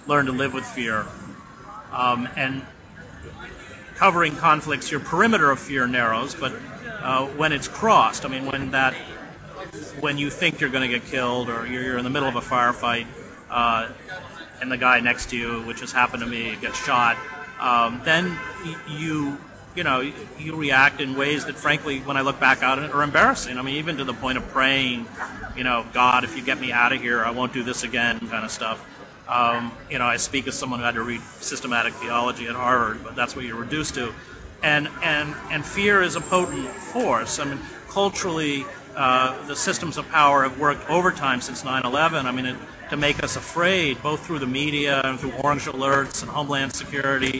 learn to live with fear. And covering conflicts, your perimeter of fear narrows, but when it's crossed, I mean, when you think you're going to get killed or you're in the middle of a firefight and the guy next to you, which has happened to me, gets shot, then you react in ways that, frankly, when I look back on it, are embarrassing. I mean, even to the point of praying, God, if you get me out of here, I won't do this again, kind of stuff. I speak as someone who had to read systematic theology at Harvard, but that's what you're reduced to. And fear is a potent force. I mean, culturally, the systems of power have worked overtime since 9/11. I mean, to make us afraid, both through the media and through orange alerts and Homeland Security.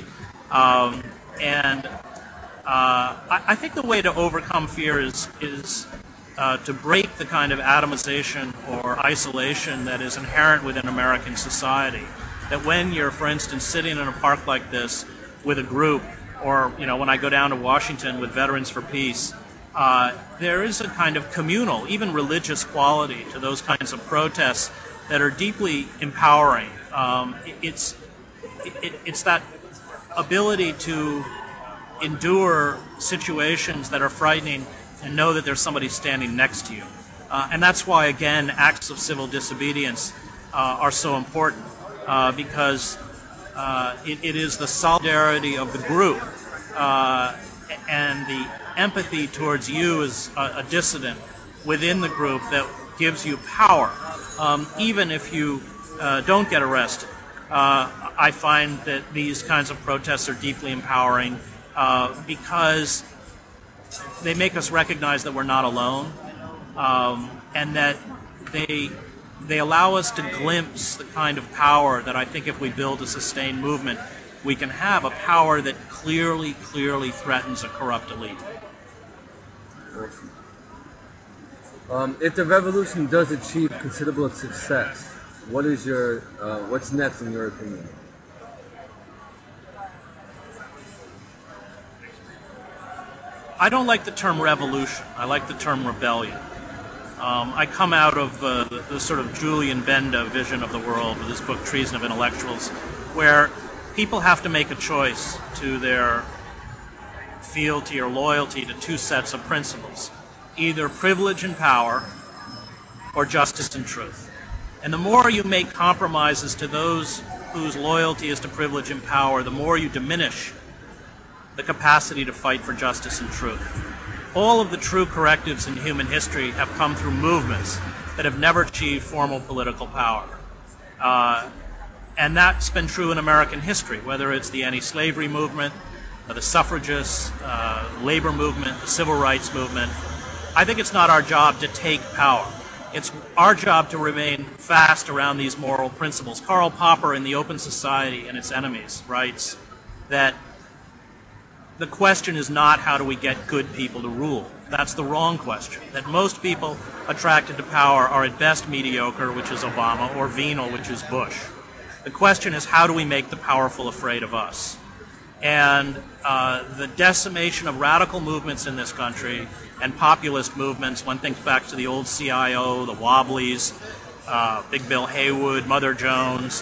I think the way to overcome fear is to break the kind of atomization or isolation that is inherent within American society. That when you're, for instance, sitting in a park like this with a group, or when I go down to Washington with Veterans for Peace, there is a kind of communal, even religious quality to those kinds of protests that are deeply empowering. It's that ability to endure situations that are frightening and know that there's somebody standing next to you. And that's why, again, acts of civil disobedience are so important, because it is the solidarity of the group and the empathy towards you as a dissident within the group that gives you power, even if you don't get arrested. I find that these kinds of protests are deeply empowering because they make us recognize that we're not alone, and that they allow us to glimpse the kind of power that I think if we build a sustained movement, we can have, a power that clearly threatens a corrupt elite. If the revolution does achieve considerable success, what's next in your opinion? I don't like the term revolution. I like the term rebellion. I come out of the sort of Julian Benda vision of the world with his book Treason of Intellectuals, where people have to make a choice to their fealty or loyalty to two sets of principles, either privilege and power or justice and truth. And the more you make compromises to those whose loyalty is to privilege and power, the more you diminish the capacity to fight for justice and truth. All of the true correctives in human history have come through movements that have never achieved formal political power. And that's been true in American history, whether it's the anti-slavery movement, the suffragists, labor movement, the civil rights movement. I think it's not our job to take power. It's our job to remain fast around these moral principles. Karl Popper in The Open Society and Its Enemies writes that the question is not how do we get good people to rule. That's the wrong question. That most people attracted to power are at best mediocre, which is Obama, or venal, which is Bush. The question is how do we make the powerful afraid of us? And the decimation of radical movements in this country and populist movements, one thinks back to the old CIO, the Wobblies, Big Bill Haywood, Mother Jones,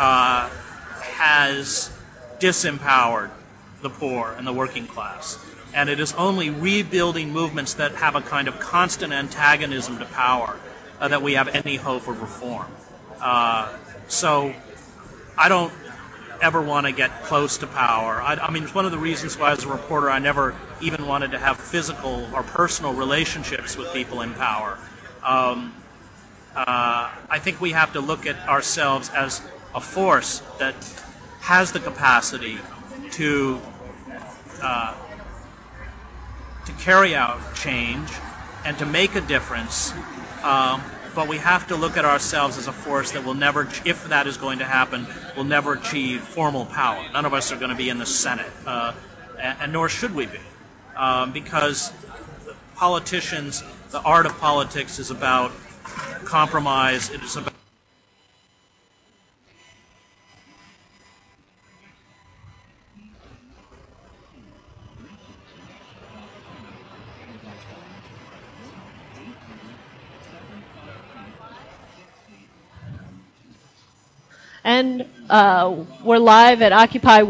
has disempowered the poor and the working class. And it is only rebuilding movements that have a kind of constant antagonism to power that we have any hope of reform. So I don't ever want to get close to power. I mean, it's one of the reasons why as a reporter I never even wanted to have physical or personal relationships with people in power. I think we have to look at ourselves as a force that has the capacity to carry out change and to make a difference, but we have to look at ourselves as a force that will never, if that is going to happen, will never achieve formal power. None of us are going to be in the Senate, and nor should we be, because politicians, the art of politics is about compromise, it is about And we're live at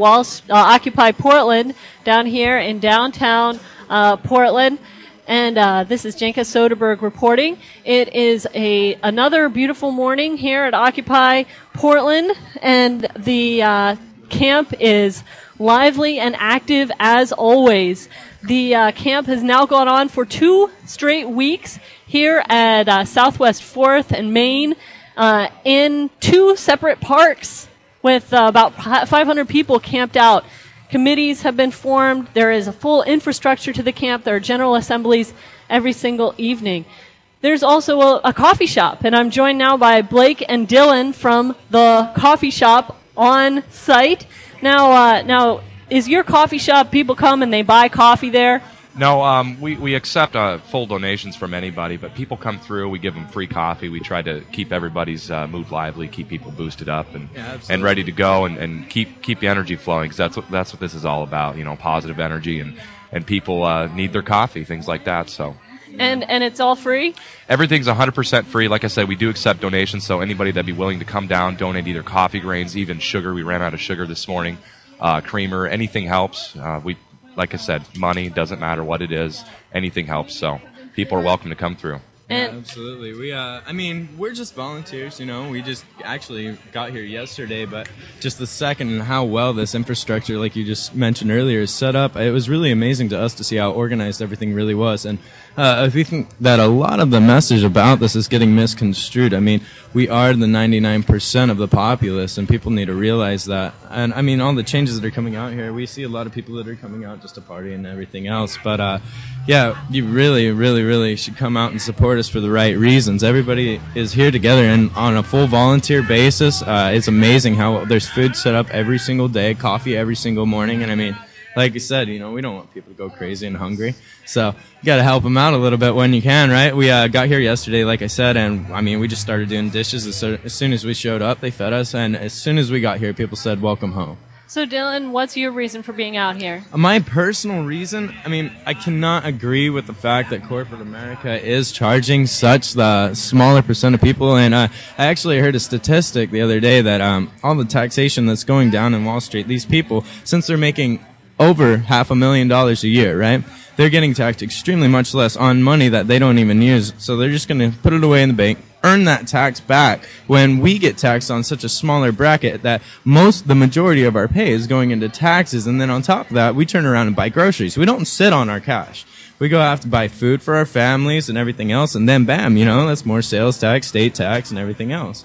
Occupy Portland down here in downtown Portland. And this is Jenka Soderberg reporting. It is another beautiful morning here at Occupy Portland, and the camp is lively and active as always. The camp has now gone on for 2 straight weeks here at Southwest 4th and Main in 2 separate parks with about 500 people camped out. Committees have been formed. There is a full infrastructure to the camp. There are general assemblies every single evening. There's also a coffee shop, and I'm joined now by Blake and Dylan from the coffee shop on site. Now, is your coffee shop, people come and they buy coffee there? No, we accept full donations from anybody, but people come through, we give them free coffee. We try to keep everybody's mood lively, keep people boosted up and ready to go, and keep the energy flowing, because that's what this is all about, positive energy, and people need their coffee, things like that. So. And it's all free? Everything's 100% free. Like I said, we do accept donations, so anybody that'd be willing to come down, donate either coffee grains, even sugar. We ran out of sugar this morning, creamer, anything helps. Like I said, money, doesn't matter what it is, anything helps, so people are welcome to come through. Yeah, absolutely. We're just volunteers, We just actually got here yesterday, but just the second and how well this infrastructure, like you just mentioned earlier, is set up, it was really amazing to us to see how organized everything really was. And I think that a lot of the message about this is getting misconstrued. We are the 99% of the populace, and people need to realize that. And all the changes that are coming out here, we see a lot of people that are coming out just to party and everything else. But you really, really, really should come out and support us for the right reasons. Everybody is here together and on a full volunteer basis. It's amazing how there's food set up every single day, coffee every single morning. And like you said, we don't want people to go crazy and hungry. So you got to help them out a little bit when you can, right? We got here yesterday, like I said, and we just started doing dishes. As soon as we showed up, they fed us. And as soon as we got here, people said, welcome home. So, Dylan, what's your reason for being out here? My personal reason, I cannot agree with the fact that corporate America is charging such the smaller percent of people. And I actually heard a statistic the other day that all the taxation that's going down in Wall Street, these people, since they're making over $500,000 a year, right? They're getting taxed extremely much less on money that they don't even use. So they're just going to put it away in the bank, earn that tax back, when we get taxed on such a smaller bracket that the majority of our pay is going into taxes. And then on top of that, we turn around and buy groceries. We don't sit on our cash. We go have to buy food for our families and everything else, and then bam, that's more sales tax, state tax, and everything else.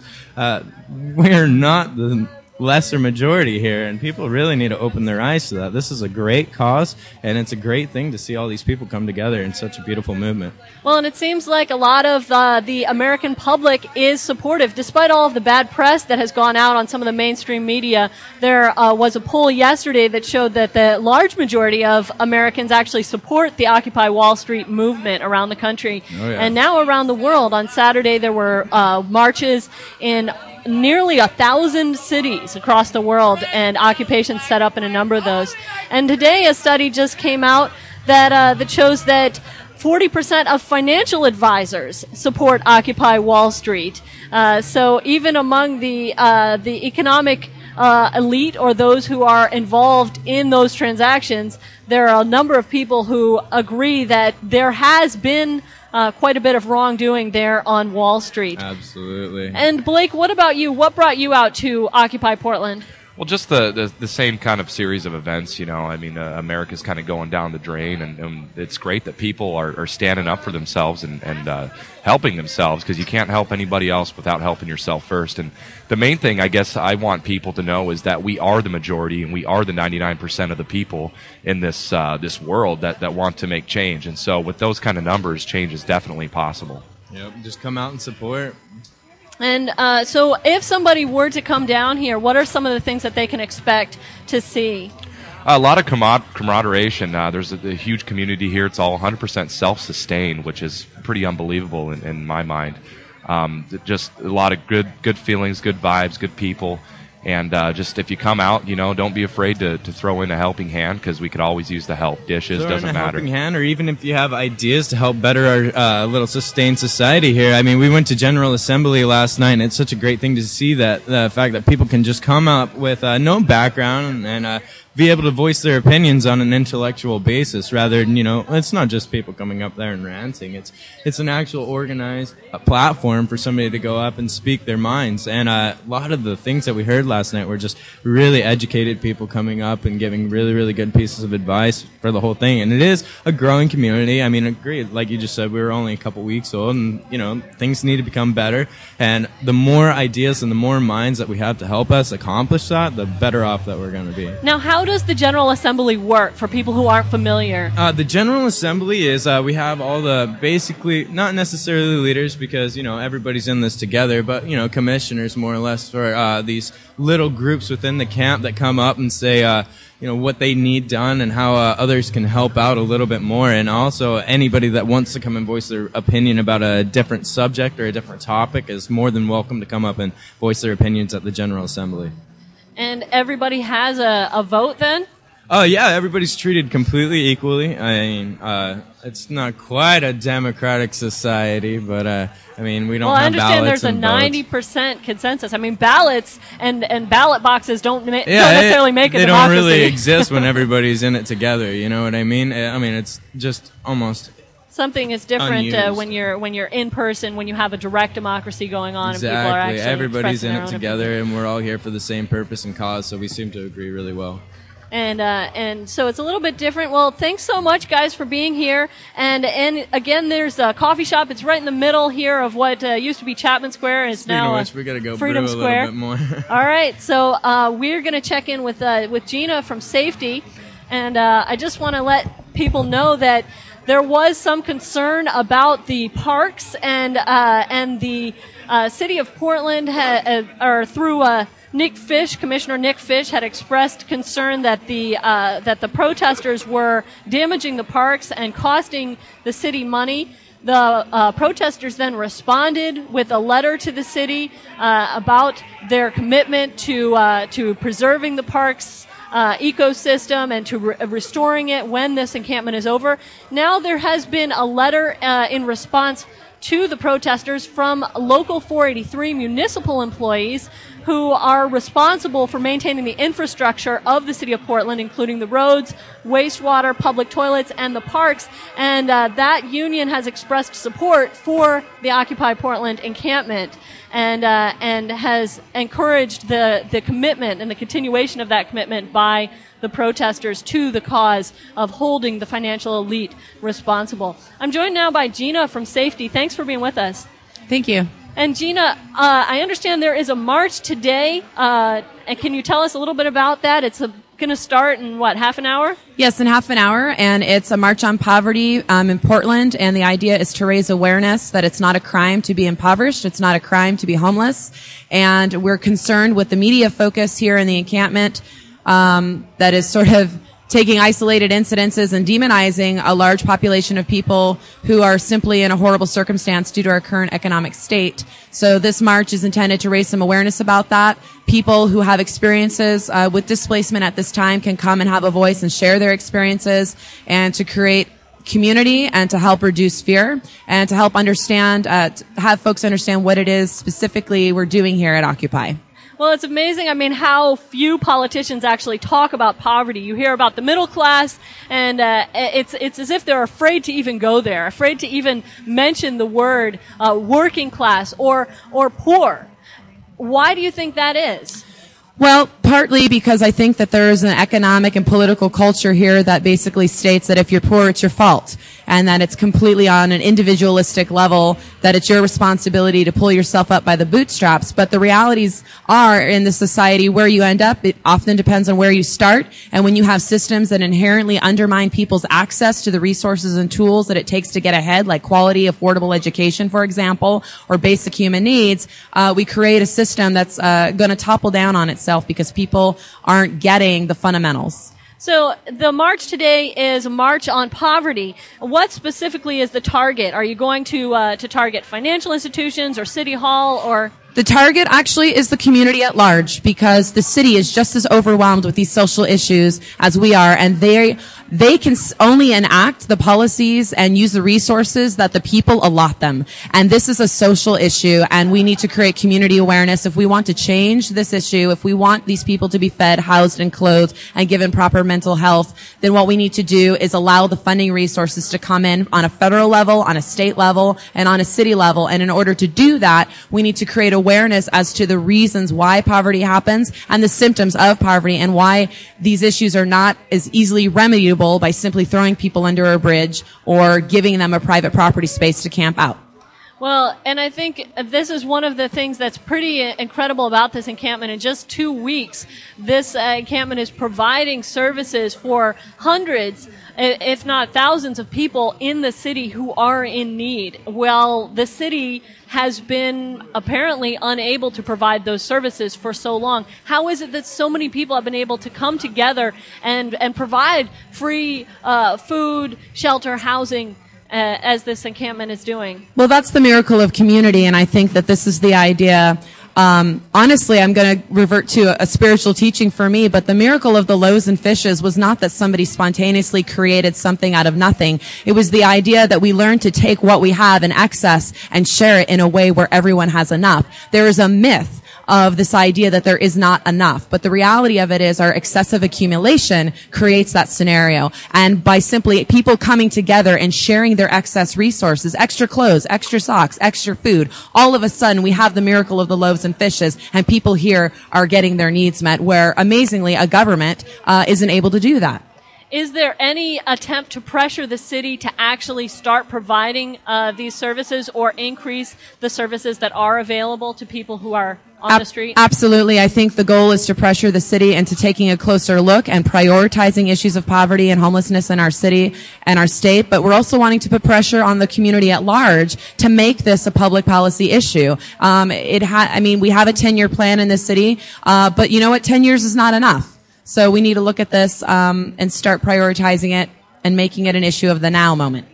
We're not the lesser majority here, and people really need to open their eyes to that. This is a great cause, and it's a great thing to see all these people come together in such a beautiful movement. Well, and it seems like a lot of the American public is supportive. Despite all of the bad press that has gone out on some of the mainstream media, there was a poll yesterday that showed that the large majority of Americans actually support the Occupy Wall Street movement around the country. Oh, yeah. And now around the world. On Saturday, there were marches in nearly 1,000 cities across the world, and occupations set up in a number of those. And today a study just came out that shows that 40% of financial advisors support Occupy Wall Street. So even among the economic elite, or those who are involved in those transactions, there are a number of people who agree that there has been quite a bit of wrongdoing there on Wall Street. Absolutely. And Blake, what about you? What brought you out to Occupy Portland? Well, just the same kind of series of events, America's kind of going down the drain, and it's great that people are standing up for themselves and helping themselves, because you can't help anybody else without helping yourself first. And the main thing I guess I want people to know is that we are the majority, and we are the 99% of the people in this world that want to make change. And so with those kind of numbers, change is definitely possible. Yep, just come out and support. And so if somebody were to come down here, what are some of the things that they can expect to see? A lot of camaraderie. There's a huge community here. It's all 100% self-sustained, which is pretty unbelievable in my mind. Just a lot of good feelings, good vibes, good people. And just if you come out, don't be afraid to throw in a helping hand, because we could always use the help. Dishes, Throw doesn't in a matter. helping hand, or even if you have ideas to help better our little sustained society here. I mean, we went to General Assembly last night, and it's such a great thing to see that the fact that people can just come up with no background and be able to voice their opinions on an intellectual basis, rather than, it's not just people coming up there and ranting. It's an actual organized platform for somebody to go up and speak their minds. And a lot of the things that we heard last night were just really educated people coming up and giving really, really good pieces of advice for the whole thing. And it is a growing community. I mean, agreed. Like you just said, we were only a couple weeks old, and, things need to become better. And the more ideas and the more minds that we have to help us accomplish that, the better off that we're going to be. Now, how does the General Assembly work for people who aren't familiar? The General Assembly is, we have all the, basically, not necessarily leaders, because, everybody's in this together, but, commissioners, more or less, for these little groups within the camp that come up and say, what they need done and how others can help out a little bit more. And also, anybody that wants to come and voice their opinion about a different subject or a different topic is more than welcome to come up and voice their opinions at the General Assembly. And everybody has a vote then? Oh, yeah, everybody's treated completely equally. I mean, it's not quite a democratic society, but, we don't have ballots. Well, I understand there's a and votes. 90% consensus. I mean, ballots and ballot boxes don't necessarily make a they democracy. don't really exist when everybody's in it together, you know what I mean? I mean, it's just almost... Something is different unused. when you're in person, when you have a direct democracy going on, Exactly. and people are actually Everybody's expressing in their it own together, opinion. and we're all here for the same purpose and cause, so we seem to agree really well. And so it's a little bit different. Well, thanks so much, guys, for being here. And again, there's a coffee shop. It's right in the middle here of what used to be Chapman Square, and it's Speaking now of which, we got to go Freedom brew a Square. little bit more. All right, so we're going to check in with Gina from Safety, and I just want to let people know that there was some concern about the parks, and the city of Portland through Commissioner Nick Fish had expressed concern that the protesters were damaging the parks and costing the city money. The protesters then responded with a letter to the city about their commitment to preserving the parks ecosystem and to restoring it when this encampment is over. Now there has been a letter in response to the protesters from Local 483 municipal employees who are responsible for maintaining the infrastructure of the city of Portland, including the roads, wastewater, public toilets, and the parks. And that union has expressed support for the Occupy Portland encampment, and has encouraged the commitment and the continuation of that commitment by the protesters to the cause of holding the financial elite responsible. I'm joined now by Gina from Safety. Thanks for being with us. Thank you. And Gina, I understand there is a march today. And can you tell us a little bit about that? It's going to start in, half an hour? Yes, in half an hour, and it's a march on poverty in Portland, and the idea is to raise awareness that it's not a crime to be impoverished, it's not a crime to be homeless, and we're concerned with the media focus here in the encampment that is sort of taking isolated incidences and demonizing a large population of people who are simply in a horrible circumstance due to our current economic state. So this march is intended to raise some awareness about that. People who have experiences with displacement at this time can come and have a voice and share their experiences, and to create community and to help reduce fear and to help understand, to have folks understand what it is specifically we're doing here at Occupy. Well, it's amazing, how few politicians actually talk about poverty. You hear about the middle class, and it's as if they're afraid to even go there, afraid to even mention the word working class or poor. Why do you think that is? Well, partly because I think that there is an economic and political culture here that basically states that if you're poor, it's your fault, and that it's completely on an individualistic level, that it's your responsibility to pull yourself up by the bootstraps. But the realities are, in the society where you end up, it often depends on where you start. And when you have systems that inherently undermine people's access to the resources and tools that it takes to get ahead, like quality, affordable education, for example, or basic human needs, we create a system that's going to topple down on itself because people aren't getting the fundamentals. So the march today is a march on poverty. What specifically is the target? Are you going to target financial institutions or City Hall or? The target actually is the community at large, because the city is just as overwhelmed with these social issues as we are, and they can only enact the policies and use the resources that the people allot them. And this is a social issue, and we need to create community awareness. If we want to change this issue, if we want these people to be fed, housed, and clothed, and given proper mental health, then what we need to do is allow the funding resources to come in on a federal level, on a state level, and on a city level. And in order to do that, we need to create awareness as to the reasons why poverty happens and the symptoms of poverty, and why these issues are not as easily remediable by simply throwing people under a bridge or giving them a private property space to camp out. Well, and I think this is one of the things that's pretty incredible about this encampment. In just 2 weeks, this encampment is providing services for hundreds, if not thousands, of people in the city who are in need. Well, the city has been apparently unable to provide those services for so long. How is it that so many people have been able to come together and provide free food, shelter, housing, as this encampment is doing? Well, that's the miracle of community, and I think that this is the idea. Honestly, I'm going to revert to a spiritual teaching for me, but the miracle of the loaves and fishes was not that somebody spontaneously created something out of nothing. It was the idea that we learn to take what we have in excess and share it in a way where everyone has enough. There is a myth of this idea that there is not enough. But the reality of it is our excessive accumulation creates that scenario. And by simply people coming together and sharing their excess resources, extra clothes, extra socks, extra food, all of a sudden we have the miracle of the loaves and fishes, and people here are getting their needs met, where amazingly a government isn't able to do that. Is there any attempt to pressure the city to actually start providing these services or increase the services that are available to people who are on the street? Absolutely. I think the goal is to pressure the city into taking a closer look and prioritizing issues of poverty and homelessness in our city and our state. But we're also wanting to put pressure on the community at large to make this a public policy issue. We have a 10-year plan in this city, but you know what? 10 years is not enough. So we need to look at this and start prioritizing it and making it an issue of the now moment.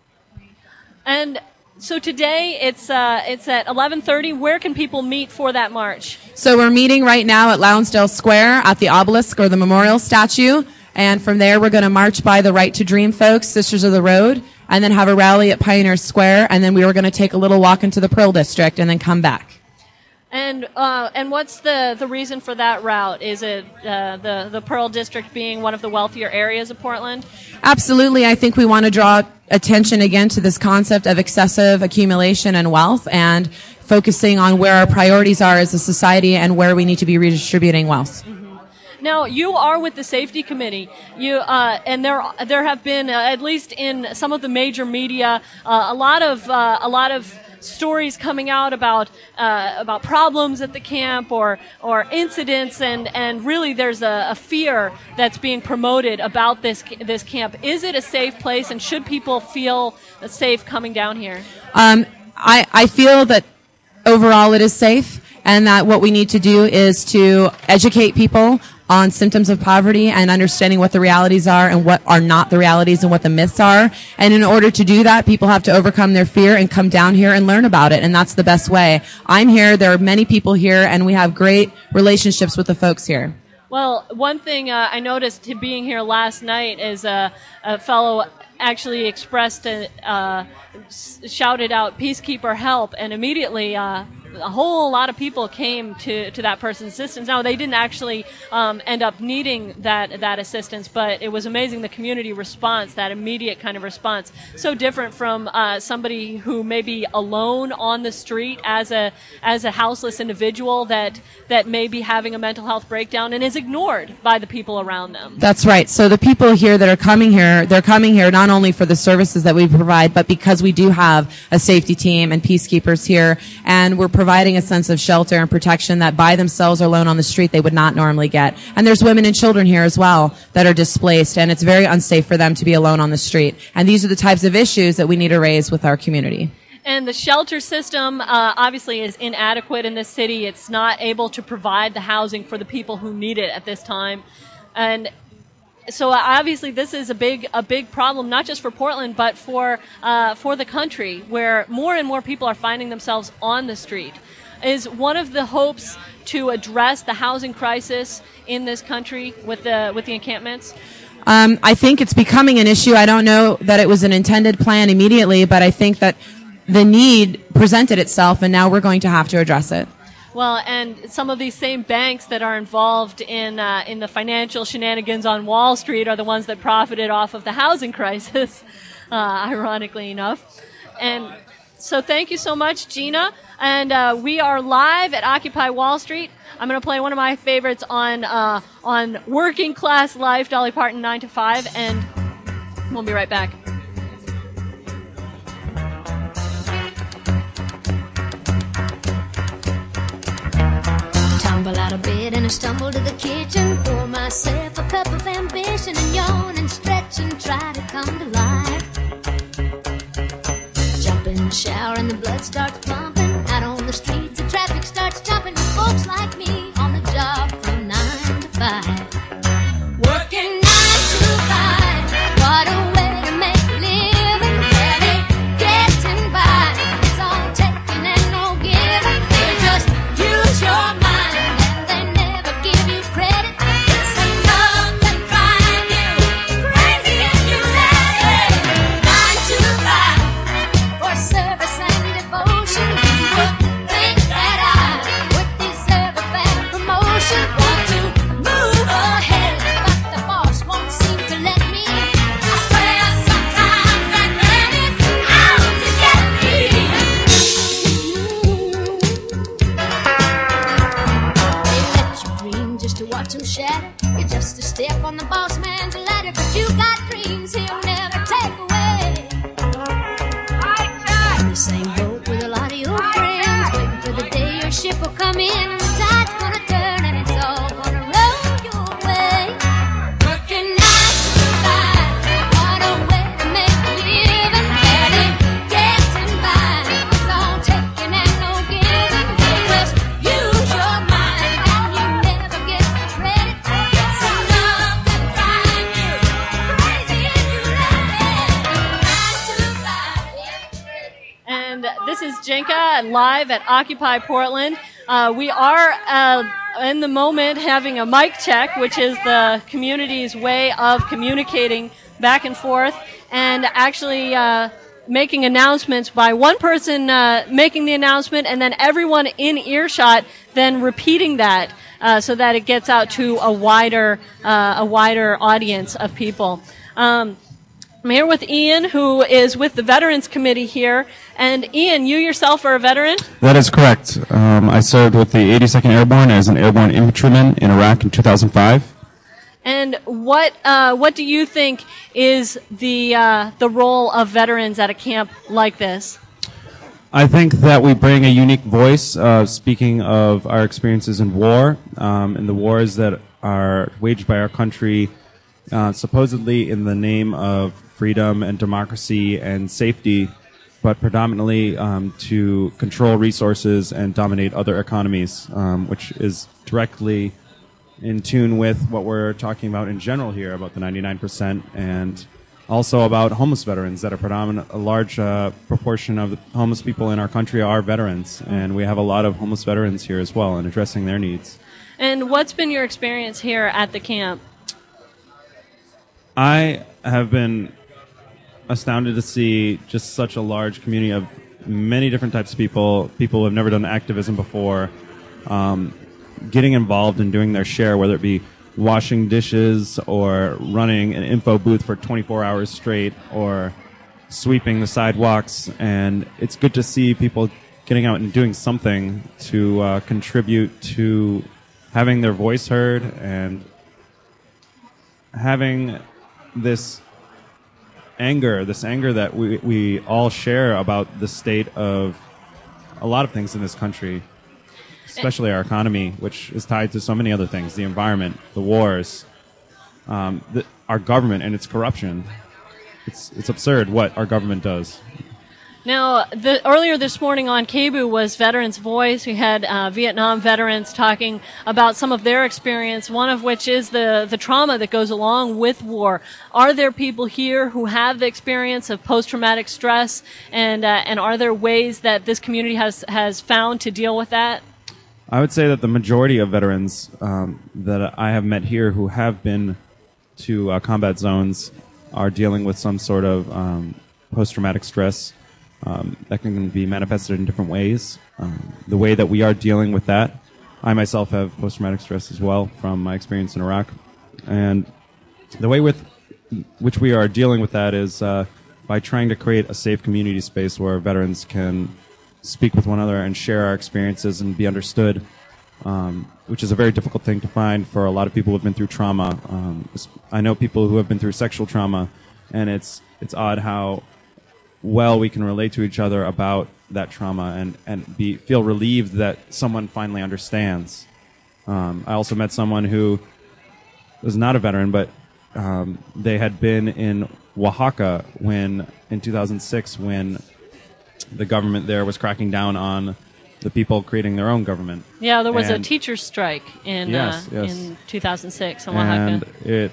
And so today it's at 11:30. Where can people meet for that march? So we're meeting right now at Lonsdale Square at the obelisk or the memorial statue. And from there, we're going to march by the Right to Dream folks, Sisters of the Road, and then have a rally at Pioneer Square. And then we were going to take a little walk into the Pearl District and then come back. And what's the reason for that route? Is it the Pearl District being one of the wealthier areas of Portland? Absolutely. I think we want to draw attention again to this concept of excessive accumulation and wealth, and focusing on where our priorities are as a society and where we need to be redistributing wealth. Mm-hmm. Now, you are with the safety committee. And there have been at least in some of the major media a lot of stories coming out about problems at the camp or incidents, and really there's a fear that's being promoted about this camp. Is it a safe place, and should people feel safe coming down here? I feel that overall it is safe, and that what we need to do is to educate people on symptoms of poverty and understanding what the realities are and what are not the realities and what the myths are. And in order to do that, people have to overcome their fear and come down here and learn about it. And that's the best way. I'm here. There are many people here, and we have great relationships with the folks here. Well, one thing I noticed being here last night is a fellow actually shouted out "Peacekeeper help," and immediately a whole lot of people came to that person's assistance. Now, they didn't actually end up needing that assistance, but it was amazing, the community response, that immediate kind of response. So different from somebody who may be alone on the street as a houseless individual that may be having a mental health breakdown and is ignored by the people around them. That's right. So the people here that are coming here, they're coming here not only for the services that we provide, but because we do have a safety team and peacekeepers here, and we're providing a sense of shelter and protection that by themselves or alone on the street they would not normally get. And there's women and children here as well that are displaced, and it's very unsafe for them to be alone on the street. And these are the types of issues that we need to raise with our community. And the shelter system obviously is inadequate in this city. It's not able to provide the housing for the people who need it at this time. And so obviously this is a big problem, not just for Portland, but for the country, where more and more people are finding themselves on the street. Is one of the hopes to address the housing crisis in this country with the encampments? I think it's becoming an issue. I don't know that it was an intended plan immediately, but I think that the need presented itself, and now we're going to have to address it. Well, and some of these same banks that are involved in the financial shenanigans on Wall Street are the ones that profited off of the housing crisis, ironically enough. And so thank you so much, Gina. And we are live at Occupy Wall Street. I'm going to play one of my favorites on Working Class Life, Dolly Parton, 9 to 5, and we'll be right back. Tumble out of bed and I stumble to the kitchen, pour myself a cup of ambition and yawn and stretch and try to come to life. Jump in the shower and the blood starts pumping. Out on the streets the traffic starts jumping with folks like me on the job from 9 to 5. Working 9 to 5, what a way to make a living. Barely getting by, it's all taking and no giving. They just use your mind and they never give you credit. It's enough to drive you crazy if you let it. 9 to 5 for service and devotion. You would think that I would deserve a fair promotion. Want to move ahead, but the boss won't seem to let me. I swear sometimes that man is out to get me. They let you dream just to watch him shatter. You're just a step on the boss man's ladder, but you got dreams he'll never take away. In the same boat with a lot of your friends, waiting for the day your ship will come in and the tide's gonna turn and it's all gonna roll your way. Working 9 to 5, what a way to make a living. Barely getting by, it's all taking and no giving. They just use your mind and you never get the credit. It's enough to drive you crazy if you let it. 9 to 5. And this is Jenka live at Occupy Portland. We are in the moment having a mic check, which is the community's way of communicating back and forth, and actually making announcements by one person making the announcement, and then everyone in earshot then repeating that so that it gets out to a wider audience of people. I'm here with Ian, who is with the Veterans Committee here. And Ian, you yourself are a veteran? That is correct. I served with the 82nd Airborne as an airborne infantryman in Iraq in 2005. And what do you think is the role of veterans at a camp like this? I think that we bring a unique voice, speaking of our experiences in war, and the wars that are waged by our country, supposedly in the name of freedom and democracy and safety, but predominantly to control resources and dominate other economies, which is directly in tune with what we're talking about in general here, about the 99%, and also about homeless veterans that are a large proportion of the homeless people in our country are veterans, and we have a lot of homeless veterans here as well, and addressing their needs. And what's been your experience here at the camp? I have been astounded to see just such a large community of many different types of people who have never done activism before, getting involved and doing their share, whether it be washing dishes or running an info booth for 24 hours straight or sweeping the sidewalks. And it's good to see people getting out and doing something to contribute to having their voice heard and having this anger that we all share about the state of a lot of things in this country, especially our economy, which is tied to so many other things, the environment, the wars, our government and its corruption. It's absurd what our government does. Now, earlier this morning on KBOO was Veterans Voice. We had Vietnam veterans talking about some of their experience, one of which is the trauma that goes along with war. Are there people here who have the experience of post-traumatic stress, and are there ways that this community has found to deal with that? I would say that the majority of veterans that I have met here who have been to combat zones are dealing with some sort of post-traumatic stress. That can be manifested in different ways. The way that we are dealing with that, I myself have post-traumatic stress as well from my experience in Iraq. And the way with which we are dealing with that is by trying to create a safe community space where veterans can speak with one another and share our experiences and be understood, which is a very difficult thing to find for a lot of people who have been through trauma. I know people who have been through sexual trauma, and it's odd how well we can relate to each other about that trauma and feel relieved that someone finally understands. I also met someone who was not a veteran, but they had been in Oaxaca in 2006 when the government there was cracking down on the people creating their own government. Yeah, there was a teacher's strike in 2006 in Oaxaca.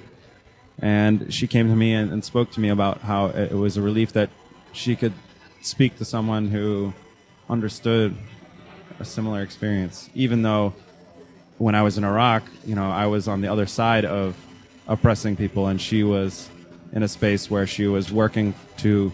And she came to me and spoke to me about how it was a relief that she could speak to someone who understood a similar experience. Even though when I was in Iraq, I was on the other side of oppressing people, and she was in a space where she was working to,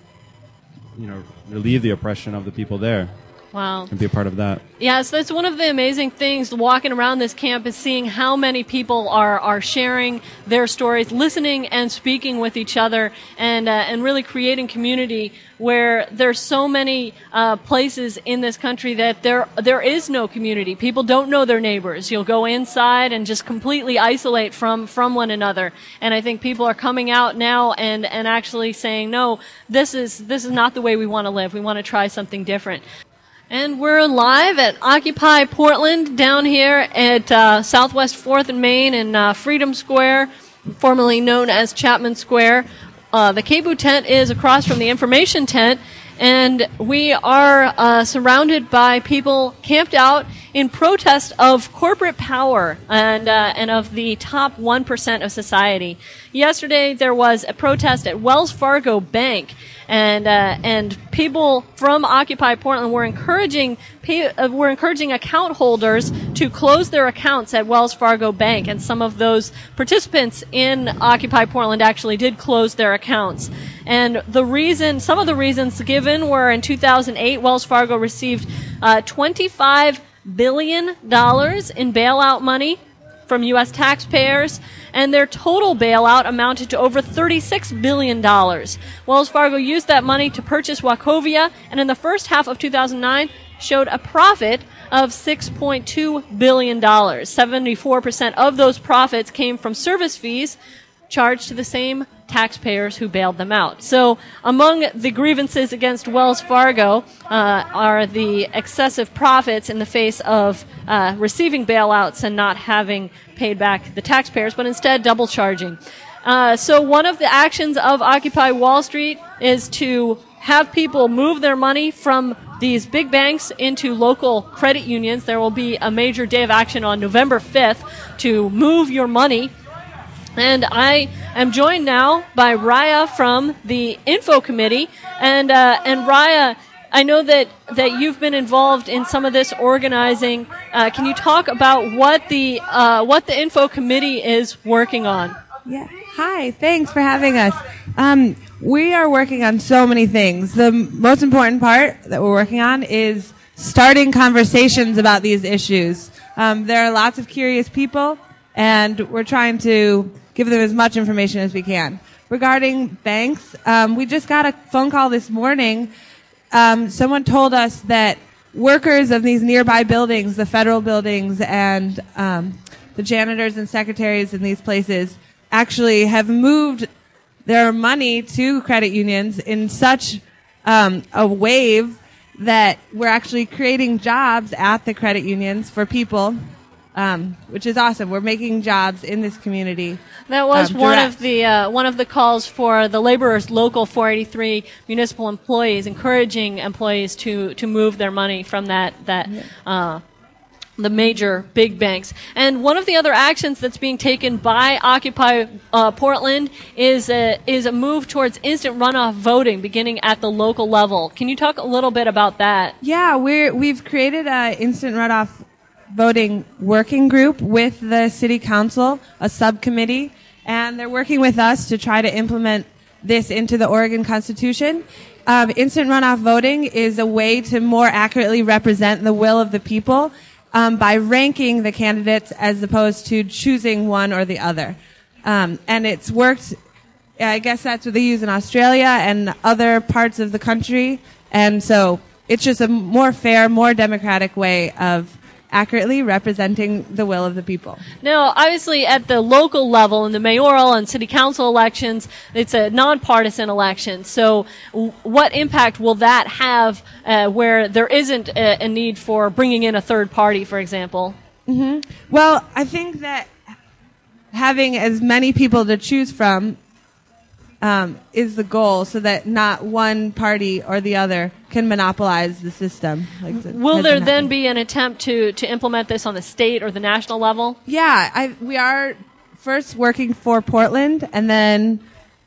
relieve the oppression of the people there. Wow. And be a part of that. Yes, that's one of the amazing things walking around this camp is seeing how many people are sharing their stories, listening and speaking with each other, and really creating community where there's so many places in this country that there is no community. People don't know their neighbors. You'll go inside and just completely isolate from one another. And I think people are coming out now and actually saying, no, this is not the way we want to live. We want to try something different. And we're live at Occupy Portland down here at Southwest 4th and Main in Freedom Square, formerly known as Chapman Square. The KBOO tent is across from the information tent, and we are surrounded by people camped out in protest of corporate power and of the top 1% of society. Yesterday there was a protest at Wells Fargo Bank, and people from Occupy Portland were encouraging account holders to close their accounts at Wells Fargo Bank, and some of those participants in Occupy Portland actually did close their accounts. And some of the reasons given were in 2008, Wells Fargo received $25 billion in bailout money from U.S. taxpayers, and their total bailout amounted to over $36 billion. Wells Fargo used that money to purchase Wachovia, and in the first half of 2009 showed a profit of $6.2 billion. 74% of those profits came from service fees charged to the same taxpayers who bailed them out. So among the grievances against Wells Fargo are the excessive profits in the face of receiving bailouts and not having paid back the taxpayers, but instead double charging. So one of the actions of Occupy Wall Street is to have people move their money from these big banks into local credit unions. There will be a major day of action on November 5th to move your money. And I am joined now by Raya from the Info Committee. And Raya, I know that you've been involved in some of this organizing. Can you talk about what the Info Committee is working on? Yeah. Hi. Thanks for having us. We are working on so many things. The most important part that we're working on is starting conversations about these issues. There are lots of curious people, and we're trying to give them as much information as we can. Regarding banks, we just got a phone call this morning. Someone told us that workers of these nearby buildings, the federal buildings and the janitors and secretaries in these places, actually have moved their money to credit unions in such a wave that we're actually creating jobs at the credit unions for people which is awesome. We're making jobs in this community. That was direct. one of the calls for the laborers local 483 municipal employees, encouraging employees to move their money from the major big banks. And one of the other actions that's being taken by Occupy Portland is a move towards instant runoff voting beginning at the local level. Can you talk a little bit about that? Yeah, we've created a instant runoff voting working group with the city council, a subcommittee, and they're working with us to try to implement this into the Oregon Constitution. Instant runoff voting is a way to more accurately represent the will of the people by ranking the candidates as opposed to choosing one or the other. And it's worked, I guess that's what they use in Australia and other parts of the country. And so it's just a more fair, more democratic way of accurately representing the will of the people. Now, obviously, at the local level, in the mayoral and city council elections, it's a nonpartisan election. So what impact will that have where there isn't a need for bringing in a third party, for example? Mm-hmm. Well, I think that having as many people to choose from is the goal, so that not one party or the other can monopolize the system. Will there then be an attempt to implement this on the state or the national level? Yeah, we are first working for Portland and then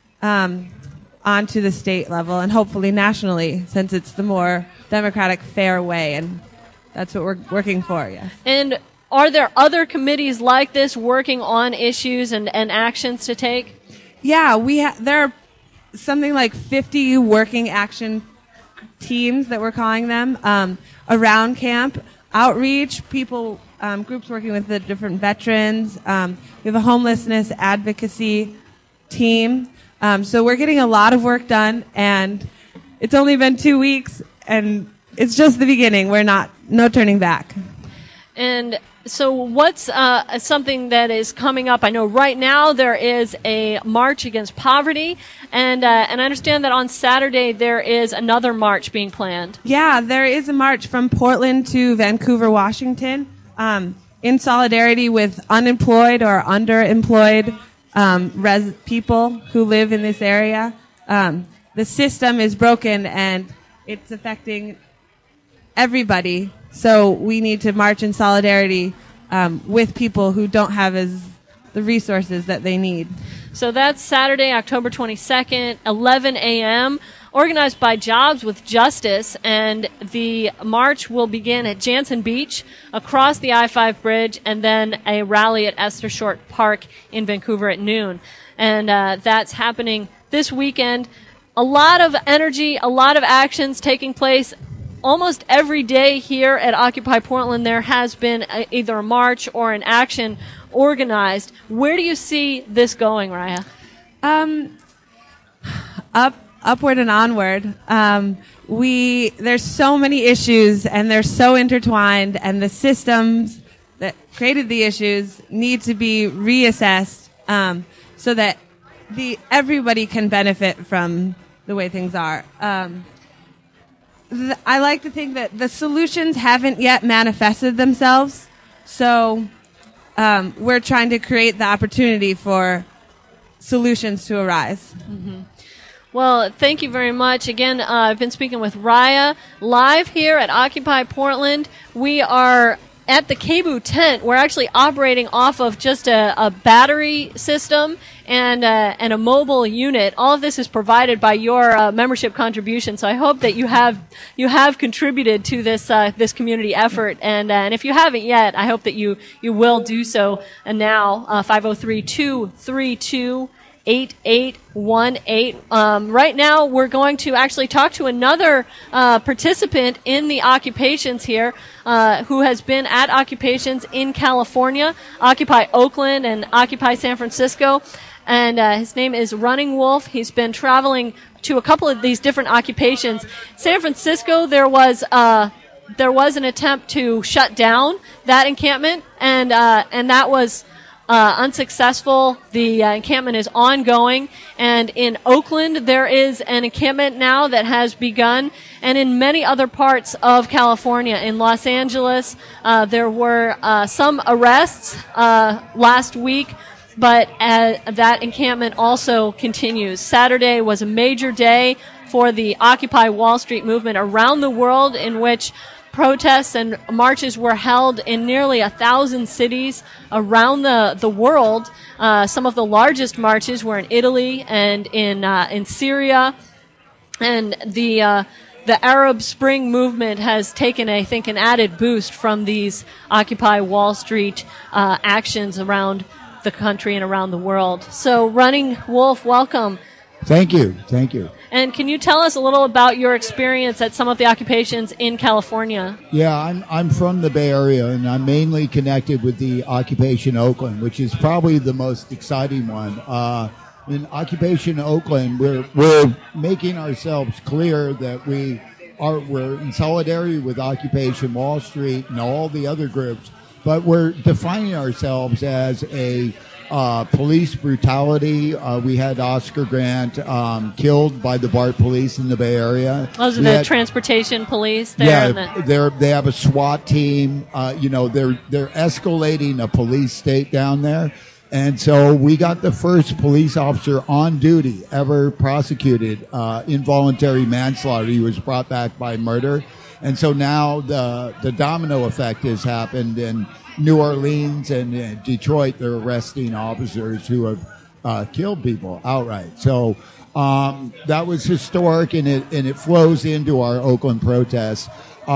on to the state level and hopefully nationally, since it's the more democratic, fair way, and that's what we're working for, yes. And are there other committees like this working on issues and actions to take? Yeah, there are something like 50 working action teams that we're calling them around camp, outreach, people, groups working with the different veterans. We have a homelessness advocacy team. So we're getting a lot of work done, and it's only been 2 weeks, and it's just the beginning. No turning back. And so what's something that is coming up? I know right now there is a march against poverty, and I understand that on Saturday there is another march being planned. Yeah, there is a march from Portland to Vancouver, Washington, in solidarity with unemployed or underemployed people who live in this area. The system is broken, and it's affecting everybody. So we need to march in solidarity with people who don't have the resources that they need. So that's Saturday, October 22nd, 11 a.m., organized by Jobs with Justice, and the march will begin at Jansen Beach, across the I-5 bridge, and then a rally at Esther Short Park in Vancouver at noon. And that's happening this weekend. A lot of energy, a lot of actions taking place. Almost every day here at Occupy Portland, there has been either a march or an action organized. Where do you see this going, Raya? Upward and onward. There's so many issues, and they're so intertwined, and the systems that created the issues need to be reassessed so that everybody can benefit from the way things are. I like to think that the solutions haven't yet manifested themselves, so we're trying to create the opportunity for solutions to arise. Mm-hmm. Well, thank you very much. Again, I've been speaking with Raya live here at Occupy Portland. We are at the KBOO tent. We're actually operating off of just a battery system and a mobile unit. All of this is provided by your membership contribution. So I hope that you have contributed to this community effort. And if you haven't yet, I hope that you will do so. And now 503-232-8818. Right now, we're going to actually talk to another participant in the occupations here, who has been at occupations in California, Occupy Oakland and Occupy San Francisco. And his name is Running Wolf. He's been traveling to a couple of these different occupations. San Francisco, there was an attempt to shut down that encampment, and that was unsuccessful. The encampment is ongoing. And in Oakland, there is an encampment now that has begun. And in many other parts of California, in Los Angeles, there were some arrests last week. But that encampment also continues. Saturday was a major day for the Occupy Wall Street movement around the world, in which protests and marches were held in nearly 1,000 cities around the world. Some of the largest marches were in Italy and in Syria. And the Arab Spring movement has taken, I think, an added boost from these Occupy Wall Street actions around the country and around the world. So, Running Wolf, welcome. Thank you. Thank you. And can you tell us a little about your experience at some of the occupations in California? Yeah, I'm from the Bay Area, and I'm mainly connected with the Occupation Oakland, which is probably the most exciting one. In Occupation Oakland, we're making ourselves clear that we're in solidarity with Occupation Wall Street and all the other groups, but we're defining ourselves as a police brutality. We had Oscar Grant killed by the BART police in the Bay Area. Those are the transportation police there. Yeah, they have a SWAT team. They're escalating a police state down there. And so we got the first police officer on duty ever prosecuted involuntary manslaughter. He was brought back by murder. And so now the domino effect has happened in New Orleans and Detroit. They're arresting officers who have killed people outright. So that was historic, and it flows into our Oakland protests.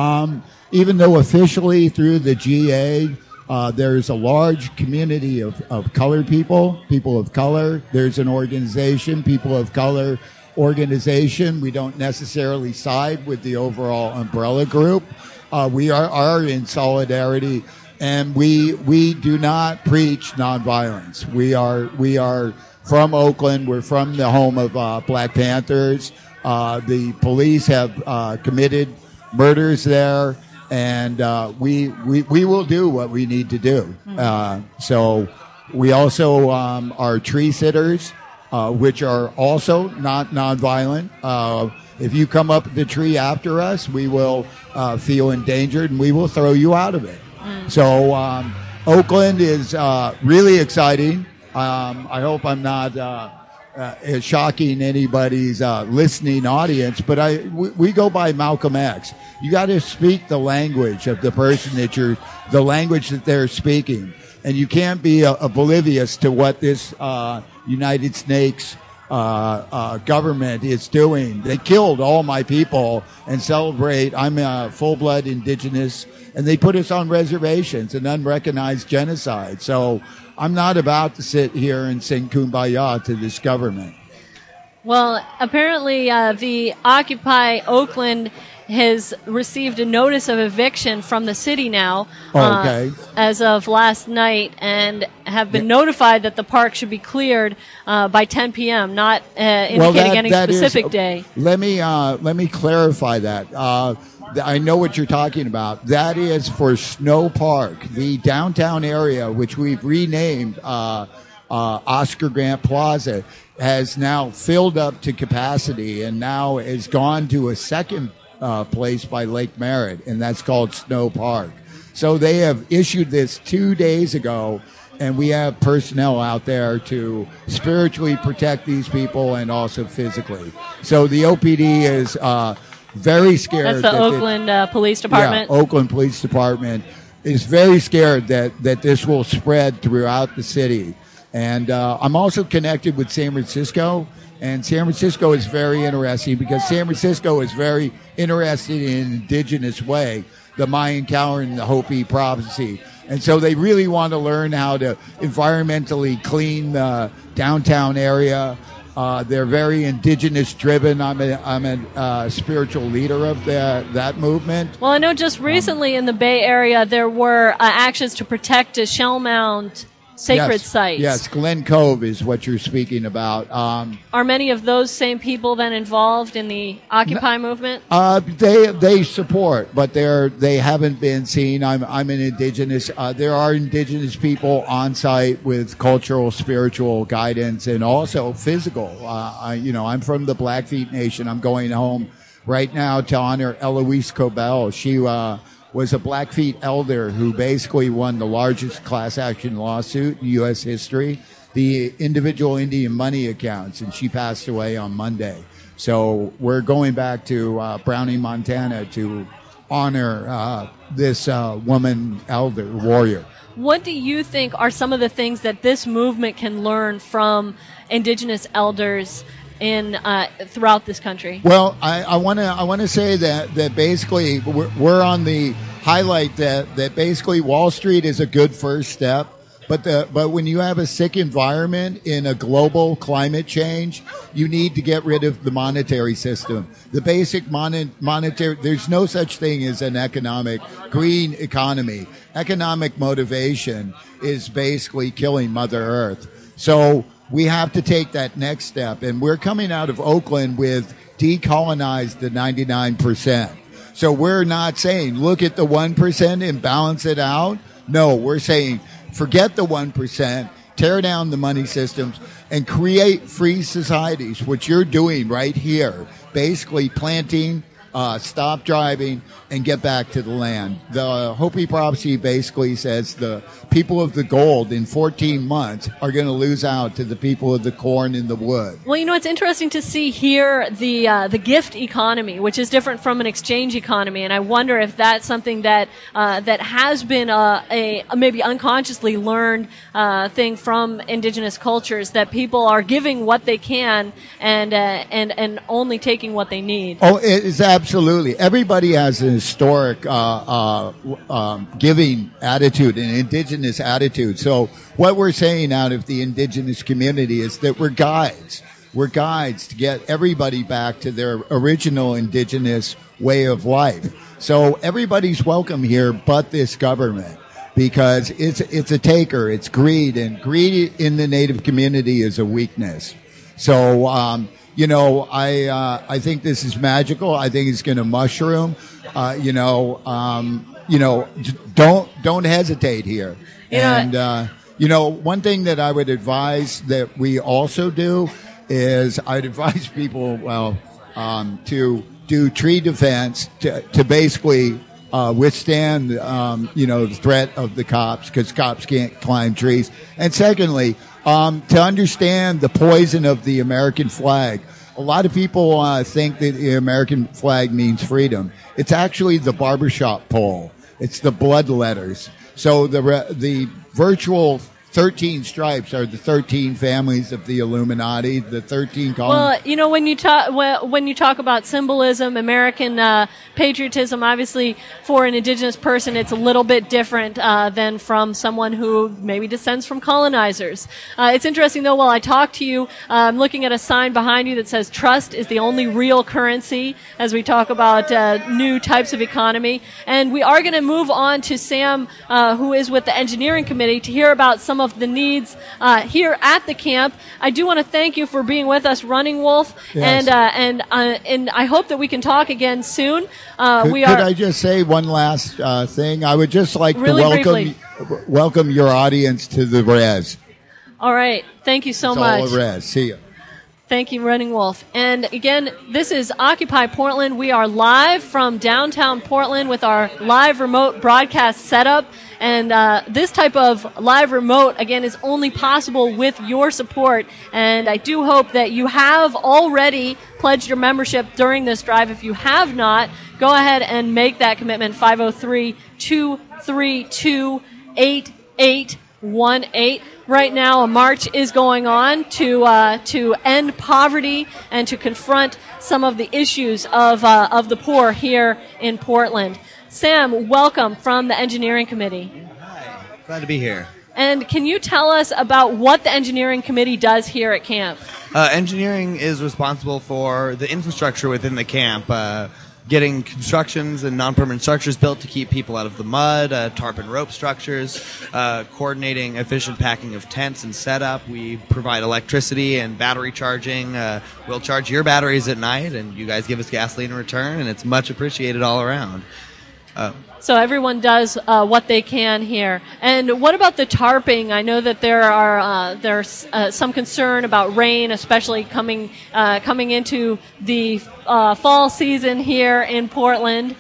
Even though officially through the GA, there's a large community of colored people of color. There's an organization, People of Color organization. We don't necessarily side with the overall umbrella group. We are in solidarity, and we do not preach nonviolence. We are from Oakland. We're from the home of Black Panthers. The police have committed murders there, and we will do what we need to do. So we also are tree sitters, which are also not nonviolent. If you come up the tree after us, we will feel endangered, and we will throw you out of it. So Oakland is really exciting. I hope I'm not shocking anybody's listening audience, but we go by Malcolm X. You got to speak the language of the person the language that they're speaking, and you can't be oblivious to what this United States government is doing. They killed all my people and celebrate. I'm a full-blood indigenous, and they put us on reservations, an unrecognized genocide. So I'm not about to sit here and sing Kumbaya to this government. Well, apparently the Occupy Oakland has received a notice of eviction from the city now as of last night, and have been notified that the park should be cleared by 10 p.m., not indicating any specific day. Let me clarify that. I know what you're talking about. That is for Snow Park, the downtown area, which we've renamed Oscar Grant Plaza, has now filled up to capacity and now has gone to a second place by Lake Merritt, and that's called Snow Park. So they have issued this 2 days ago, and we have personnel out there to spiritually protect these people and also physically. So the OPD is very scared. That's the Oakland Police Department? Yeah, Oakland Police Department is very scared that this will spread throughout the city. And I'm also connected with San Francisco, and San Francisco is very interesting because San Francisco is very interested in an indigenous way, the Mayan calendar and the Hopi prophecy. And so they really want to learn how to environmentally clean the downtown area. They're very indigenous driven. I'm a spiritual leader of that movement. Well, I know just recently in the Bay Area there were actions to protect a shell mound sacred Yes. sites. Yes, Glen Cove is what you're speaking about. Are many of those same people then involved in the Occupy movement? They support, but they haven't been seen. I'm an indigenous. There are indigenous people on site with cultural, spiritual guidance, and also physical. I'm from the Blackfeet Nation. I'm going home right now to honor Eloise Cobell. She was a Blackfeet elder who basically won the largest class action lawsuit in U.S. history, the individual Indian money accounts, and she passed away on Monday. So we're going back to Browning, Montana to honor this woman elder, warrior. What do you think are some of the things that this movement can learn from indigenous elders in throughout this country? Well, I want to say that basically we're on the highlight that basically Wall Street is a good first step, but when you have a sick environment in a global climate change, you need to get rid of the monetary system. The basic monetary, there's no such thing as an economic green economy. Economic motivation is basically killing Mother Earth. So we have to take that next step. And we're coming out of Oakland with decolonized the 99%. So we're not saying, look at the 1% and balance it out. No, we're saying, forget the 1%, tear down the money systems, and create free societies, which you're doing right here. Basically planting, stop driving, and get back to the land. The Hopi prophecy basically says the people of the gold in 14 months are going to lose out to the people of the corn and the wood. Well, it's interesting to see here the gift economy, which is different from an exchange economy, and I wonder if that's something that that has been a maybe unconsciously learned thing from indigenous cultures, that people are giving what they can and only taking what they need. Oh, it's absolutely. Everybody has an historic giving attitude, an indigenous attitude. So what we're saying out of the indigenous community is that we're guides. We're guides to get everybody back to their original indigenous way of life. So everybody's welcome here but this government, because it's a taker. It's greed, and greed in the Native community is a weakness. So, I think this is magical. I think it's going to mushroom. Don't hesitate here. One thing that I would advise that we also do is I'd advise people, to do tree defense to basically withstand, the threat of the cops, because cops can't climb trees. And secondly, to understand the poison of the American flag. A lot of people think that the American flag means freedom. It's actually the barbershop pole. It's the blood letters. So the virtual 13 stripes are the 13 families of the Illuminati, the 13 colonies. Well, when you talk about symbolism, American patriotism, obviously for an indigenous person, it's a little bit different than from someone who maybe descends from colonizers. It's interesting, though, while I talk to you, I'm looking at a sign behind you that says trust is the only real currency, as we talk about new types of economy. And we are going to move on to Sam, who is with the engineering committee, to hear about some of the needs here at the camp. I do want to thank you for being with us, Running Wolf, yes. and I hope that we can talk again soon. Could I just say one last thing? I would just like really to welcome your audience to the Res. All right. Thank you so much. All the Res. See you. Thank you, Running Wolf. And again, this is Occupy Portland. We are live from downtown Portland with our live remote broadcast setup. And this type of live remote, again, is only possible with your support. And I do hope that you have already pledged your membership during this drive. If you have not, go ahead and make that commitment. 503-232-8818. Right now, a march is going on to end poverty and to confront some of the issues of the poor here in Portland. Sam, welcome from the Engineering Committee. Hi, glad to be here. And can you tell us about what the Engineering Committee does here at camp? Engineering is responsible for the infrastructure within the camp. getting constructions and non-permanent structures built to keep people out of the mud, tarp and rope structures, coordinating efficient packing of tents and setup. We provide electricity and battery charging. We'll charge your batteries at night, and you guys give us gasoline in return, and it's much appreciated all around. So everyone does what they can here. And what about the tarping? I know that there's some concern about rain, especially coming into the fall season here in Portland.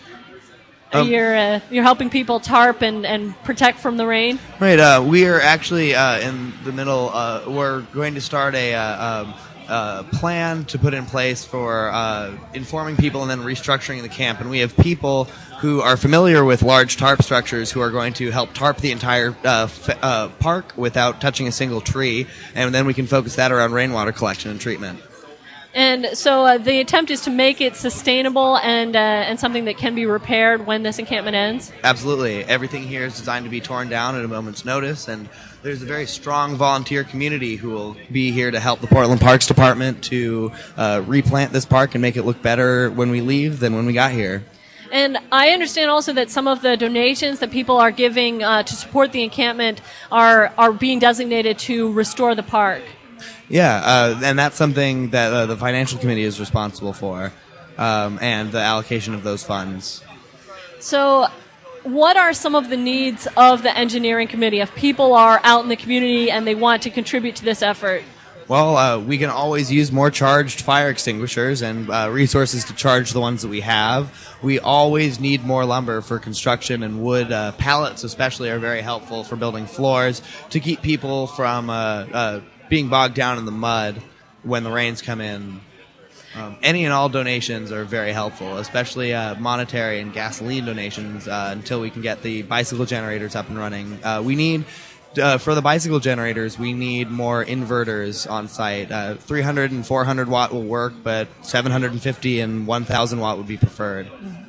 You're helping people tarp and protect from the rain. Right. We are actually in the middle. We're going to start a plan to put in place for informing people and then restructuring the camp. And we have people who are familiar with large tarp structures who are going to help tarp the entire park without touching a single tree. And then we can focus that around rainwater collection and treatment. And so the attempt is to make it sustainable and something that can be repaired when this encampment ends? Absolutely. Everything here is designed to be torn down at a moment's notice, and there's a very strong volunteer community who will be here to help the Portland Parks Department to replant this park and make it look better when we leave than when we got here. And I understand also that some of the donations that people are giving to support the encampment are being designated to restore the park. Yeah, and that's something that the financial committee is responsible for, and the allocation of those funds. So what are some of the needs of the engineering committee if people are out in the community and they want to contribute to this effort? Well, we can always use more charged fire extinguishers and resources to charge the ones that we have. We always need more lumber for construction, and wood pallets especially are very helpful for building floors to keep people from being bogged down in the mud when the rains come in. Any and all donations are very helpful, especially monetary and gasoline donations until we can get the bicycle generators up and running. We need, for the bicycle generators, we need more inverters on site. 300 and 400 watt will work, but 750 and 1,000 watt would be preferred.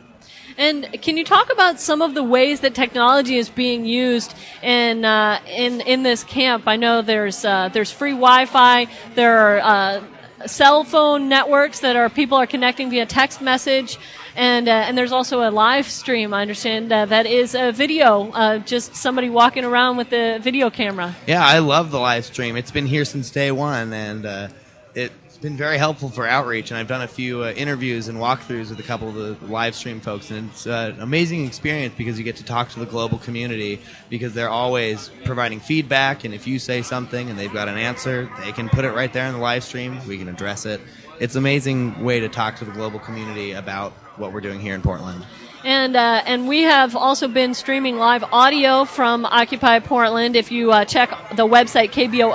And can you talk about some of the ways that technology is being used in this camp? I know there's free Wi-Fi. There are cell phone networks that people are connecting via text message, and there's also a live stream. I understand that is a video, just somebody walking around with the video camera. Yeah, I love the live stream. It's been here since day one, and it's been very helpful for outreach. And I've done a few interviews and walkthroughs with a couple of the live stream folks, and it's an amazing experience because you get to talk to the global community because they're always providing feedback. And if you say something and they've got an answer, they can put it right there in the live stream. We can address it. It's an amazing way to talk to the global community about what we're doing here in Portland. And we have also been streaming live audio from Occupy Portland. If you check the website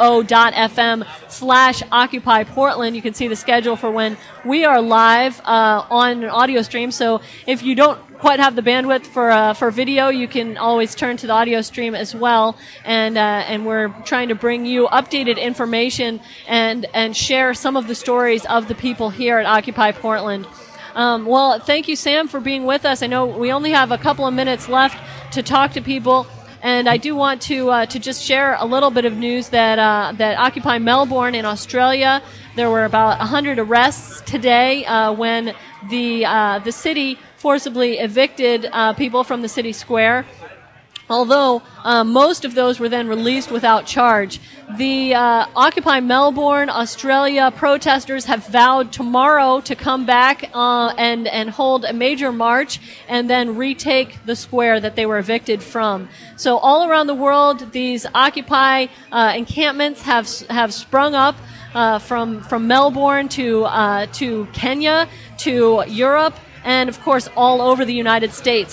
kboo.fm/Occupy Portland, you can see the schedule for when we are live on an audio stream. So if you don't quite have the bandwidth for video, you can always turn to the audio stream as well. And we're trying to bring you updated information and share some of the stories of the people here at Occupy Portland. Well, thank you, Sam, for being with us. I know we only have a couple of minutes left to talk to people, and I do want to just share a little bit of news that Occupy Melbourne in Australia. There were about 100 arrests today when the city forcibly evicted people from the city square. Although most of those were then released without charge. The Occupy Melbourne, Australia protesters have vowed tomorrow to come back and hold a major march and then retake the square that they were evicted from. So all around the world, these Occupy encampments have sprung up from Melbourne to Kenya to Europe and of course all over the United States.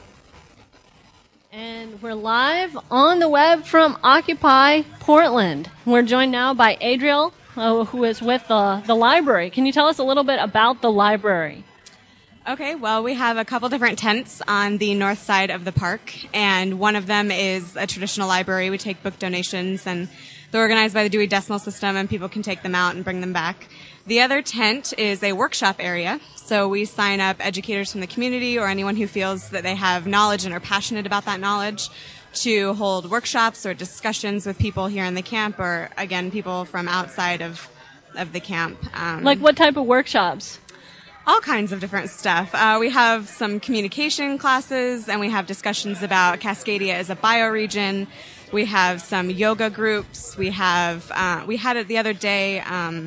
And we're live on the web from Occupy Portland. We're joined now by Adriel, who is with the library. Can you tell us a little bit about the library? Okay, well, we have a couple different tents on the north side of the park, and one of them is a traditional library. We take book donations, and they're organized by the Dewey Decimal System, and people can take them out and bring them back. The other tent is a workshop area, so we sign up educators from the community or anyone who feels that they have knowledge and are passionate about that knowledge to hold workshops or discussions with people here in the camp or, again, people from outside of the camp. Like what type of workshops? All kinds of different stuff. We have some communication classes, and we have discussions about Cascadia as a bioregion. We have some yoga groups. We have we had it the other day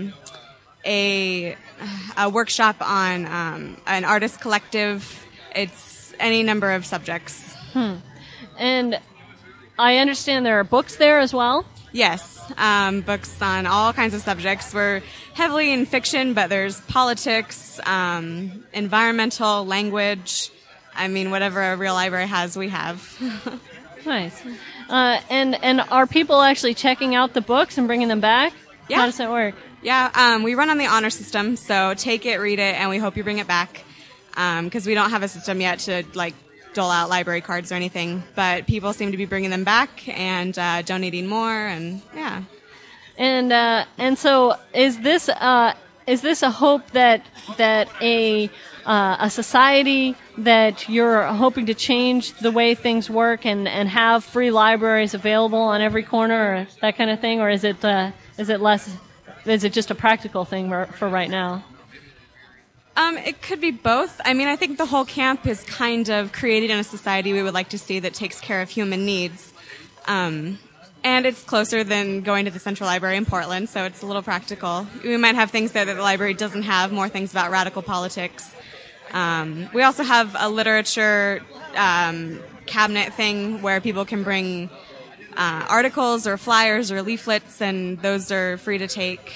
a workshop on an artist collective. It's any number of subjects. And I understand there are books there as well. Yes, books on all kinds of subjects. We're heavily in fiction, but there's politics, environmental, language. I mean, whatever a real library has, we have. Nice. And are people actually checking out the books and bringing them back? Yeah. How does that work? Yeah, we run on the honor system, so take it, read it, and we hope you bring it back. Because we don't have a system yet to, like, dole out library cards or anything, but people seem to be bringing them back and donating more, and yeah. And so is this a hope that a society that you're hoping to change the way things work and have free libraries available on every corner, or that kind of thing, or is it just a practical thing for right now? It could be both. I mean, I think the whole camp is kind of created in a society we would like to see that takes care of human needs. And it's closer than going to the Central Library in Portland, so it's a little practical. We might have things there that the library doesn't have, more things about radical politics. We also have a literature cabinet thing where people can bring articles or flyers or leaflets, and those are free to take.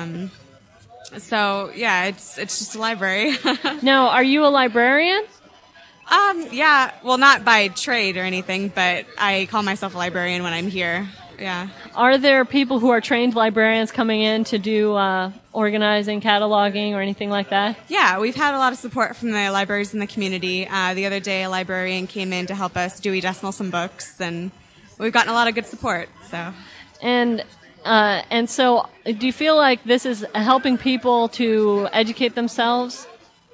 So yeah, it's just a library. Now, are you a librarian? Yeah, well, not by trade or anything, but I call myself a librarian when I'm here. Yeah. Are there people who are trained librarians coming in to do organizing, cataloging, or anything like that? Yeah, we've had a lot of support from the libraries in the community. The other day, a librarian came in to help us Dewey Decimal some books, and we've gotten a lot of good support. So. And so, do you feel like this is helping people to educate themselves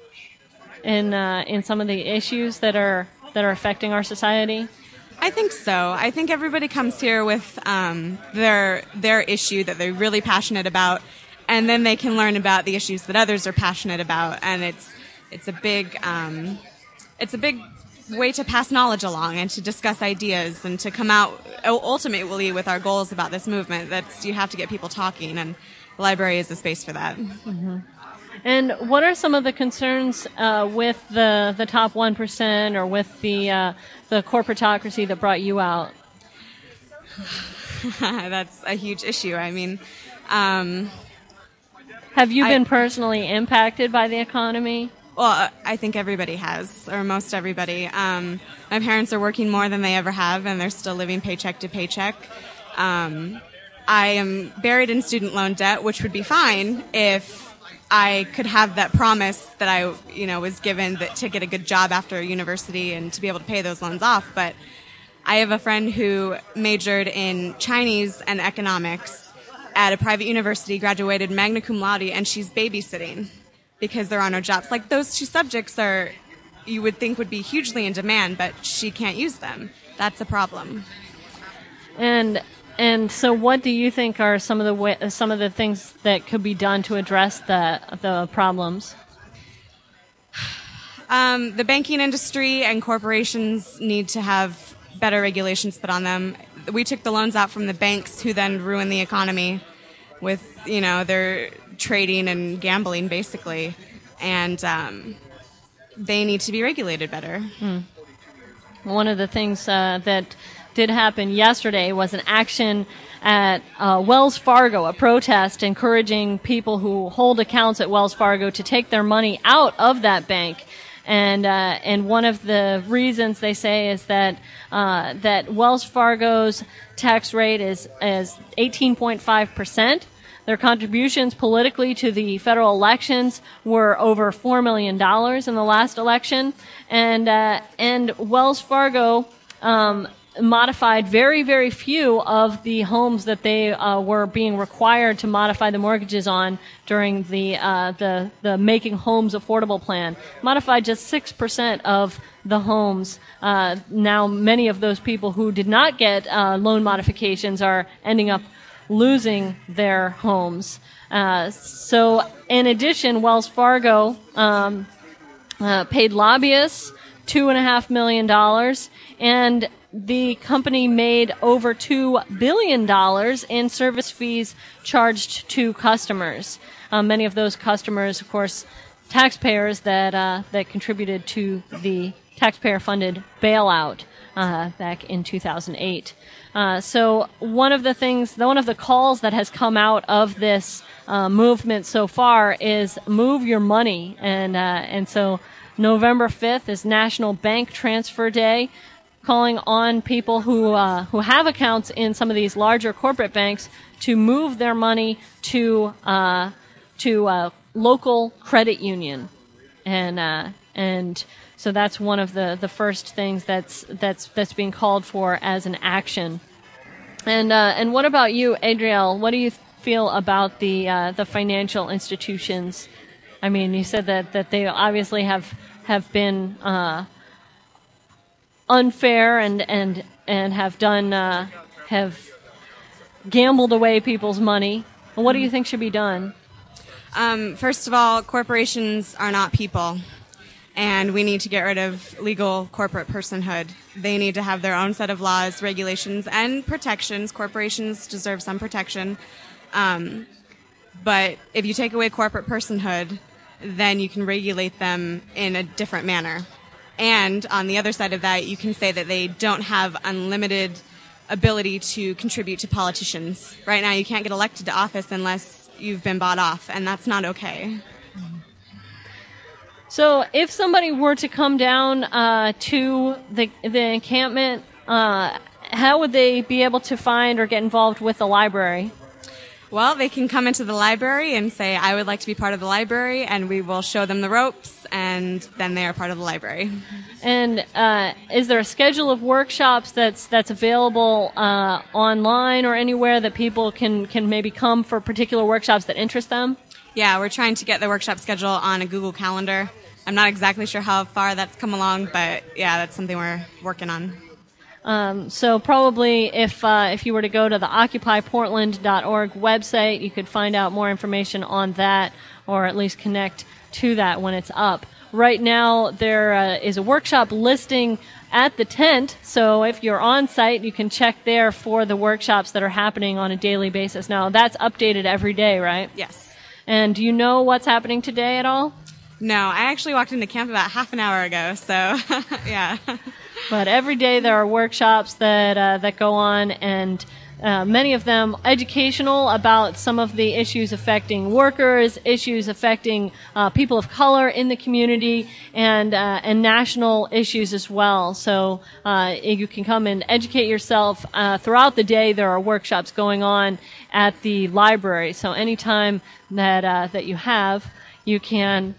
in some of the issues that are affecting our society? I think so. I think everybody comes here with their issue that they're really passionate about, and then they can learn about the issues that others are passionate about, and it's a big way to pass knowledge along and to discuss ideas and to come out ultimately with our goals about this movement. You have to get people talking, and the library is a space for that. Mm-hmm. And what are some of the concerns with the top 1% or with the corporatocracy that brought you out? That's a huge issue. I mean, have you been personally impacted by the economy? Well, I think everybody has, or most everybody. My parents are working more than they ever have, and they're still living paycheck to paycheck. I am buried in student loan debt, which would be fine if I could have that promise that I, was given to get a good job after university and to be able to pay those loans off. But I have a friend who majored in Chinese and economics at a private university, graduated magna cum laude, and she's babysitting because there are no jobs. Like, those two subjects you would think would be hugely in demand, but she can't use them. That's a problem. And so, what do you think are some of the things that could be done to address the problems? The banking industry and corporations need to have better regulations put on them. We took the loans out from the banks, who then ruined the economy with their trading and gambling, basically, and they need to be regulated better. One of the things that did happen yesterday was an action at Wells Fargo, a protest encouraging people who hold accounts at Wells Fargo to take their money out of that bank. And one of the reasons they say is that Wells Fargo's tax rate is 18.5%. Their contributions politically to the federal elections were over $4 million in the last election, and Wells Fargo modified very, very few of the homes that they were being required to modify the mortgages on during the Making Homes Affordable plan. Modified just 6% of the homes. Now many of those people who did not get loan modifications are ending up losing their homes. So in addition, Wells Fargo paid lobbyists $2.5 million, and the company made over $2 billion in service fees charged to customers. Many of those customers, of course, taxpayers that contributed to the taxpayer-funded bailout back in 2008. So one of the calls that has come out of this movement so far is move your money, and so November 5th is National Bank Transfer Day, calling on people who have accounts in some of these larger corporate banks to move their money to local credit union, and so that's one of the first things that's being called for as an action. And what about you, Adriel? What do you feel about the financial institutions? I mean, you said that they obviously have been unfair and have gambled away people's money. What do you think should be done? First of all, corporations are not people, and we need to get rid of legal corporate personhood. They need to have their own set of laws, regulations, and protections. Corporations deserve some protection. But if you take away corporate personhood, then you can regulate them in a different manner. And on the other side of that, you can say that they don't have unlimited ability to contribute to politicians. Right now, you can't get elected to office unless you've been bought off, and that's not okay. So if somebody were to come down to the encampment, how would they be able to find or get involved with the library? Well, they can come into the library and say, I would like to be part of the library, and we will show them the ropes, and then they are part of the library. And is there a schedule of workshops that's available online or anywhere that people can maybe come for particular workshops that interest them? Yeah, we're trying to get the workshop schedule on a Google Calendar. I'm not exactly sure how far that's come along, but yeah, that's something we're working on. So probably if you were to go to the OccupyPortland.org website, you could find out more information on that, or at least connect to that when it's up. Right now, there is a workshop listing at the tent, so if you're on site, you can check there for the workshops that are happening on a daily basis. Now, that's updated every day, right? Yes. And do you know what's happening today at all? No, I actually walked into camp about half an hour ago, so yeah. But every day there are workshops that go on, and many of them educational about some of the issues affecting workers, issues affecting people of color in the community, and national issues as well. So you can come and educate yourself. Throughout the day there are workshops going on at the library. So anytime that you have, you can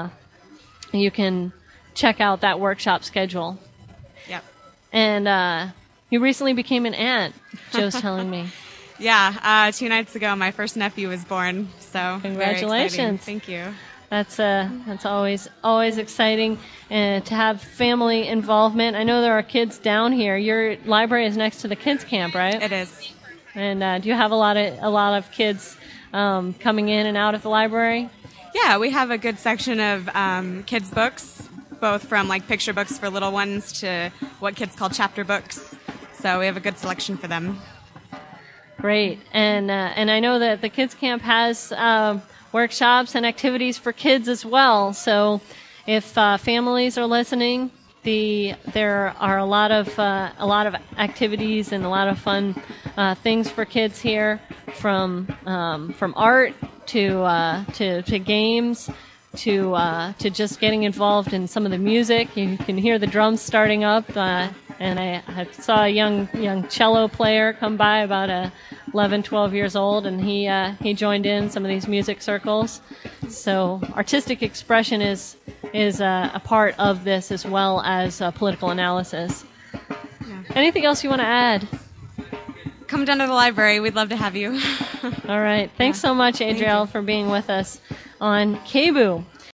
check out that workshop schedule. Yep. And you recently became an aunt, Joe's telling me. Yeah, 2 nights ago my first nephew was born. So congratulations! Thank you. That's always exciting to have family involvement. I know there are kids down here. Your library is next to the kids camp, right? It is. And do you have a lot of kids coming in and out of the library? Yeah, we have a good section of kids' books, both from like picture books for little ones to what kids call chapter books. So we have a good selection for them. Great, and I know that the kids' camp has workshops and activities for kids as well. So if families are listening, there are a lot of activities and a lot of fun things for kids here, from art to games to just getting involved in some of the music. You can hear the drums starting up, and I saw a young cello player come by, about 11, 12 years old, and he joined in some of these music circles. So artistic expression is a part of this, as well as political analysis. Yeah. Anything else you want to add? Come down to the library. We'd love to have you. All right. Thanks so much, Adriel, for being with us on KBOO.